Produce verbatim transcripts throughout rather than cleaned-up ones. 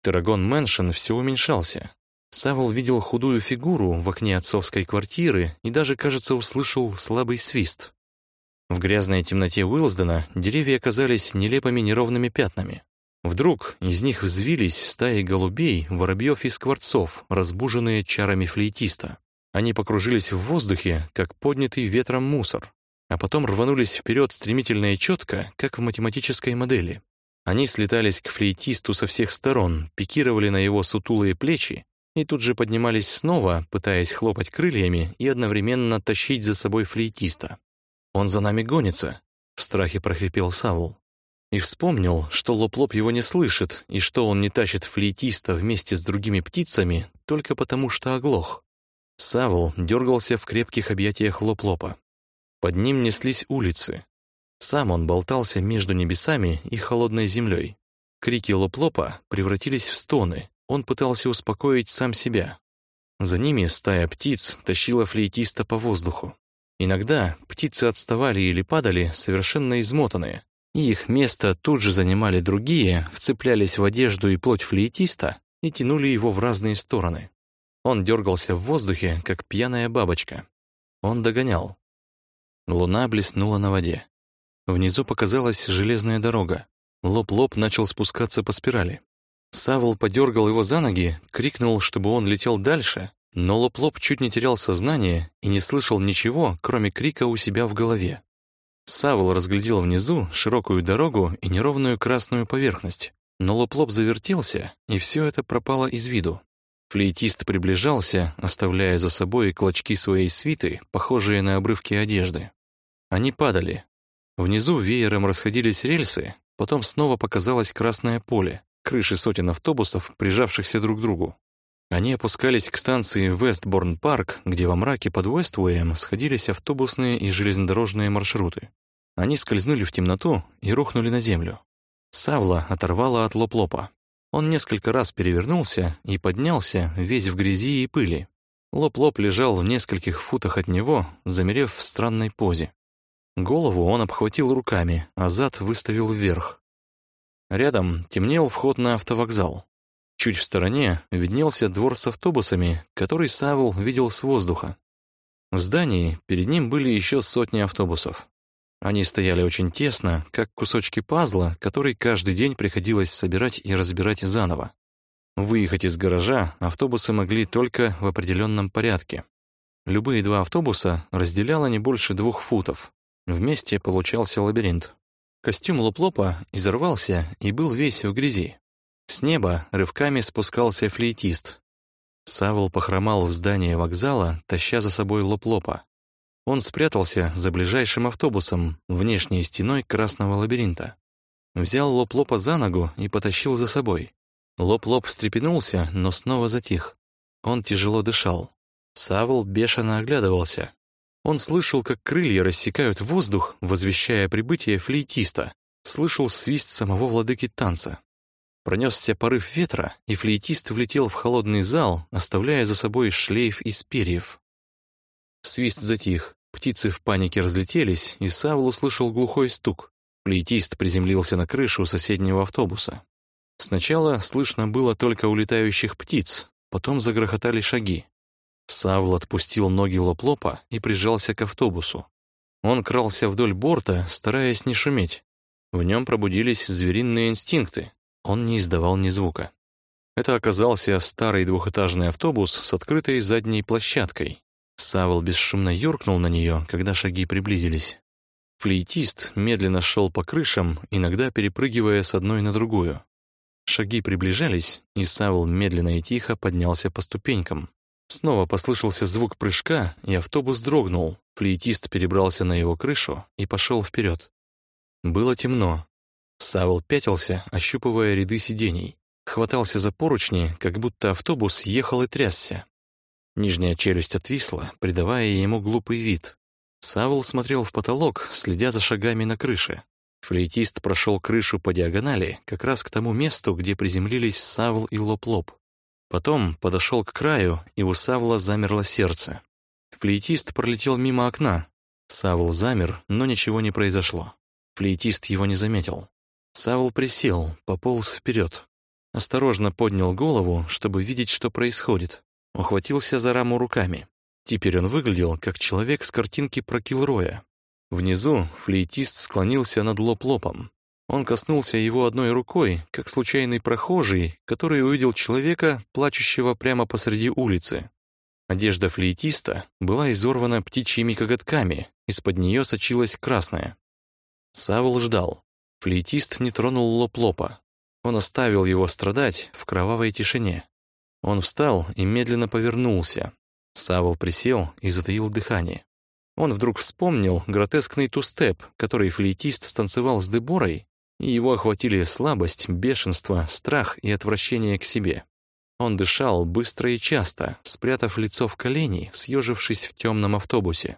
Террагон Мэншн все уменьшался. Савол видел худую фигуру в окне отцовской квартиры и даже, кажется, услышал слабый свист. В грязной темноте Уилсдена деревья казались нелепыми неровными пятнами. Вдруг из них взвились стаи голубей, воробьев и скворцов, разбуженные чарами флейтиста. Они покружились в воздухе, как поднятый ветром мусор, а потом рванулись вперед стремительно и четко, как в математической модели. Они слетались к флейтисту со всех сторон, пикировали на его сутулые плечи и тут же поднимались снова, пытаясь хлопать крыльями и одновременно тащить за собой флейтиста. «Он за нами гонится», — в страхе прохрипел Савол. И вспомнил, что Лоп-Лоп его не слышит, и что он не тащит флейтиста вместе с другими птицами только потому, что оглох. Савол дергался в крепких объятиях Лоп-Лопа. Под ним неслись улицы. Сам он болтался между небесами и холодной землей. Крики Лоп-Лопа превратились в стоны. Он пытался успокоить сам себя. За ними стая птиц тащила флейтиста по воздуху. Иногда птицы отставали или падали, совершенно измотанные, и их место тут же занимали другие, вцеплялись в одежду и плоть флейтиста и тянули его в разные стороны. Он дергался в воздухе, как пьяная бабочка. Он догонял. Луна блеснула на воде. Внизу показалась железная дорога. Лоп-Лоп начал спускаться по спирали. Савол подергал его за ноги, крикнул, чтобы он летел дальше, но Лоп-Лоп чуть не терял сознание и не слышал ничего, кроме крика у себя в голове. Савол разглядел внизу широкую дорогу и неровную красную поверхность, но Лоп-Лоп завертелся, и все это пропало из виду. Флейтист приближался, оставляя за собой клочки своей свиты, похожие на обрывки одежды. Они падали. Внизу веером расходились рельсы, потом снова показалось красное поле, крыши сотен автобусов, прижавшихся друг к другу. Они опускались к станции Вестборн-парк, где во мраке под Уэствуэем сходились автобусные и железнодорожные маршруты. Они скользнули в темноту и рухнули на землю. Савла оторвало от Лоп-Лопа. Он несколько раз перевернулся и поднялся, весь в грязи и пыли. Лоп-Лоп лежал в нескольких футах от него, замерев в странной позе. Голову он обхватил руками, а зад выставил вверх. Рядом темнел вход на автовокзал. Чуть в стороне виднелся двор с автобусами, который Савол видел с воздуха. В здании перед ним были еще сотни автобусов. Они стояли очень тесно, как кусочки пазла, который каждый день приходилось собирать и разбирать заново. Выехать из гаража автобусы могли только в определенном порядке. Любые два автобуса разделяло не больше двух футов. Вместе получался лабиринт. Костюм Лоп-Лопа изорвался и был весь в грязи. С неба рывками спускался флейтист. Савол похромал в здание вокзала, таща за собой Лоп-Лопа. Он спрятался за ближайшим автобусом, внешней стеной красного лабиринта. Взял Лоп-Лопа за ногу и потащил за собой. Лоп-Лоп встрепенулся, но снова затих. Он тяжело дышал. Савол бешено оглядывался. Он слышал, как крылья рассекают воздух, возвещая прибытие флейтиста. Слышал свист самого владыки танца. Пронесся порыв ветра, и флейтист влетел в холодный зал, оставляя за собой шлейф из перьев. Свист затих, птицы в панике разлетелись, и Савол услышал глухой стук. Флейтист приземлился на крышу соседнего автобуса. Сначала слышно было только улетающих птиц, потом загрохотали шаги. Савол отпустил ноги Лоп-Лопа и прижался к автобусу. Он крался вдоль борта, стараясь не шуметь. В нем пробудились звериные инстинкты. Он не издавал ни звука. Это оказался старый двухэтажный автобус с открытой задней площадкой. Савол бесшумно юркнул на нее, когда шаги приблизились. Флейтист медленно шел по крышам, иногда перепрыгивая с одной на другую. Шаги приближались, и Савол медленно и тихо поднялся по ступенькам. Снова послышался звук прыжка, и автобус дрогнул. Флейтист перебрался на его крышу и пошел вперед. Было темно. Савол пятился, ощупывая ряды сидений. Хватался за поручни, как будто автобус ехал и трясся. Нижняя челюсть отвисла, придавая ему глупый вид. Савол смотрел в потолок, следя за шагами на крыше. Флейтист прошел крышу по диагонали, как раз к тому месту, где приземлились Савол и Лоп-Лоп. Потом подошел к краю, и у Савла замерло сердце. Флейтист пролетел мимо окна. Савл замер, но ничего не произошло. Флейтист его не заметил. Савл присел, пополз вперед. Осторожно поднял голову, чтобы видеть, что происходит. Ухватился за раму руками. Теперь он выглядел, как человек с картинки про Килроя. Внизу флейтист склонился над Лоп-Лопом. Он коснулся его одной рукой, как случайный прохожий, который увидел человека, плачущего прямо посреди улицы. Одежда флейтиста была изорвана птичьими коготками, из-под нее сочилась красная. Савл ждал. Флейтист не тронул Лоп-Лопа. Он оставил его страдать в кровавой тишине. Он встал и медленно повернулся. Савл присел и затаил дыхание. Он вдруг вспомнил гротескный тустеп, который флейтист станцевал с Деборой, и его охватили слабость, бешенство, страх и отвращение к себе. Он дышал быстро и часто, спрятав лицо в колени, съежившись в темном автобусе.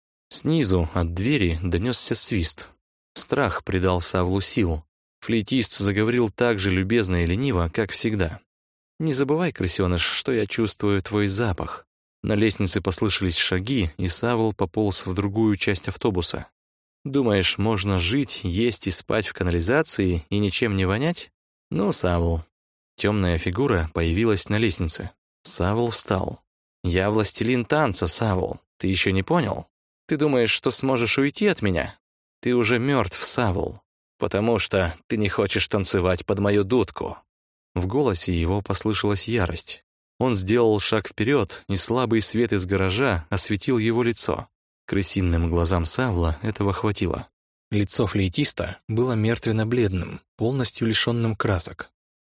Снизу от двери донесся свист. Страх придал Савлу сил. Флейтист заговорил так же любезно и лениво, как всегда. «Не забывай, крысеныш, что я чувствую твой запах». На лестнице послышались шаги, и Савл пополз в другую часть автобуса. «Думаешь, можно жить, есть и спать в канализации и ничем не вонять? Ну, Савл». Темная фигура появилась на лестнице. Савл встал. «Я властелин танца, Савл. Ты еще не понял? Ты думаешь, что сможешь уйти от меня? Ты уже мертв, Савл, потому что ты не хочешь танцевать под мою дудку». В голосе его послышалась ярость. Он сделал шаг вперед, и слабый свет из гаража осветил его лицо. Крысиным глазам Савла этого хватило. Лицо флейтиста было мертвенно-бледным, полностью лишенным красок.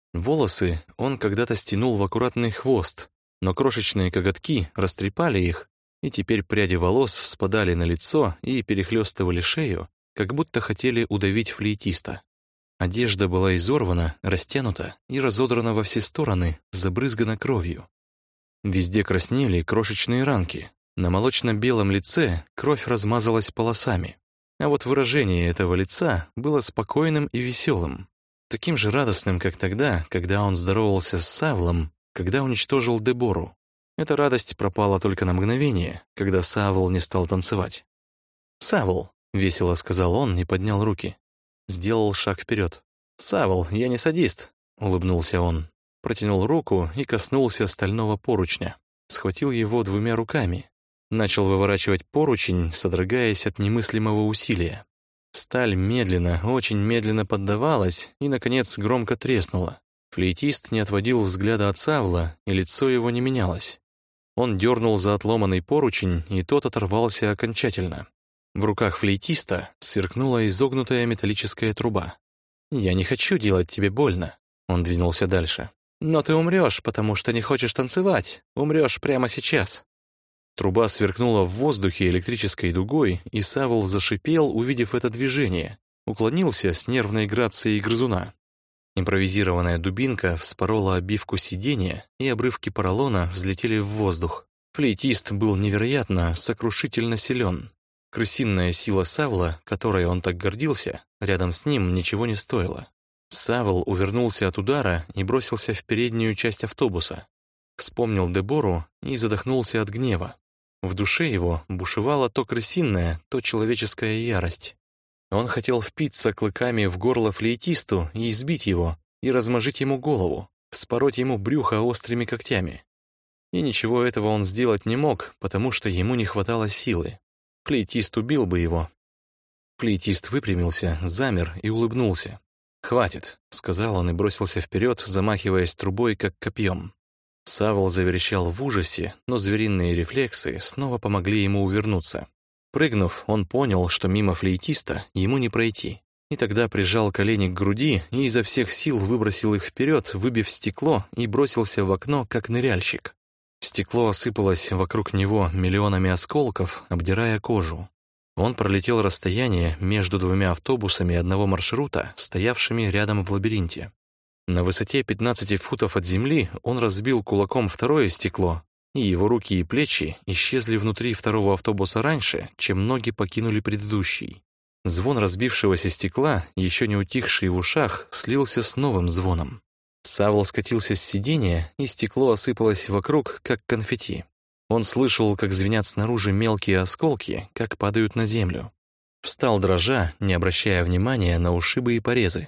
Волосы он когда-то стянул в аккуратный хвост, но крошечные коготки растрепали их, и теперь пряди волос спадали на лицо и перехлестывали шею, как будто хотели удавить флейтиста. Одежда была изорвана, растянута и разодрана во все стороны, забрызгана кровью. Везде краснели крошечные ранки. На молочно-белом лице кровь размазалась полосами. А вот выражение этого лица было спокойным и веселым. Таким же радостным, как тогда, когда он здоровался с Савлом, когда уничтожил Дебору. Эта радость пропала только на мгновение, когда Савл не стал танцевать. «Савл», — весело сказал он и поднял руки. Сделал шаг вперед. «Савл, я не садист», — улыбнулся он. Протянул руку и коснулся стального поручня. Схватил его двумя руками. Начал выворачивать поручень, содрогаясь от немыслимого усилия. Сталь медленно, очень медленно поддавалась и, наконец, громко треснула. Флейтист не отводил взгляда от Савла, и лицо его не менялось. Он дернул за отломанный поручень, и тот оторвался окончательно. В руках флейтиста сверкнула изогнутая металлическая труба. «Я не хочу делать тебе больно», — он двинулся дальше. «Но ты умрешь, потому что не хочешь танцевать. Умрешь прямо сейчас». Труба сверкнула в воздухе электрической дугой, и Савл зашипел, увидев это движение. Уклонился с нервной грацией грызуна. Импровизированная дубинка вспорола обивку сиденья, и обрывки поролона взлетели в воздух. Флейтист был невероятно, сокрушительно силен. Крысиная сила Савла, которой он так гордился, рядом с ним ничего не стоила. Савл увернулся от удара и бросился в переднюю часть автобуса. Вспомнил Дебору и задохнулся от гнева. В душе его бушевала то крысиная, то человеческая ярость. Он хотел впиться клыками в горло флейтисту и избить его, и размажить ему голову, вспороть ему брюхо острыми когтями. И ничего этого он сделать не мог, потому что ему не хватало силы. Флейтист убил бы его. Флейтист выпрямился, замер и улыбнулся. «Хватит», — сказал он и бросился вперед, замахиваясь трубой, как копьем. Савл заверещал в ужасе, но звериные рефлексы снова помогли ему увернуться. Прыгнув, он понял, что мимо флейтиста ему не пройти. И тогда прижал колени к груди и изо всех сил выбросил их вперед, выбив стекло, и бросился в окно, как ныряльщик. Стекло осыпалось вокруг него миллионами осколков, обдирая кожу. Он пролетел расстояние между двумя автобусами одного маршрута, стоявшими рядом в лабиринте. На высоте пятнадцати футов от земли он разбил кулаком второе стекло, и его руки и плечи исчезли внутри второго автобуса раньше, чем ноги покинули предыдущий. Звон разбившегося стекла, еще не утихший в ушах, слился с новым звоном. Савл скатился с сиденья, и стекло осыпалось вокруг, как конфетти. Он слышал, как звенят снаружи мелкие осколки, как падают на землю. Встал дрожа, не обращая внимания на ушибы и порезы.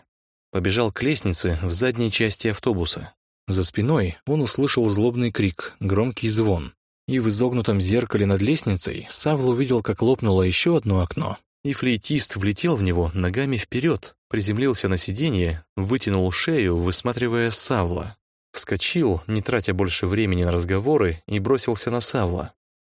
Побежал к лестнице в задней части автобуса. За спиной он услышал злобный крик, громкий звон. И в изогнутом зеркале над лестницей Савл увидел, как лопнуло еще одно окно, и флейтист влетел в него ногами вперед, приземлился на сиденье, вытянул шею, высматривая Савла. Вскочил, не тратя больше времени на разговоры, и бросился на Савла.